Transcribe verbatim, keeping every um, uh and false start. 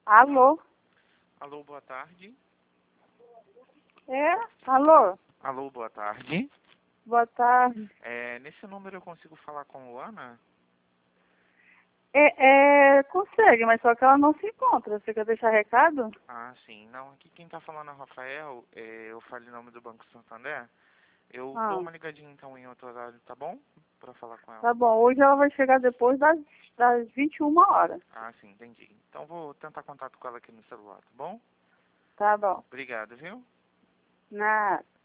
Alô? Alô, boa tarde. É? Alô? Alô, boa tarde. Boa tarde. É, nesse número eu consigo falar com Luana? É, é, consegue, mas só que ela não se encontra. Você quer deixar recado? Ah, sim. Não, aqui quem tá falando é o Rafael. É, eu falo em nome do Banco Santander. Eu dou Ah, uma ligadinha então em outro horário, tá bom? Pra falar com ela. tá bom. Hoje ela vai chegar depois das, das vinte e uma horas. Ah, sim, entendi. Então vou tentar contato com ela aqui no celular, tá bom? Tá bom. Obrigado, viu? Nada.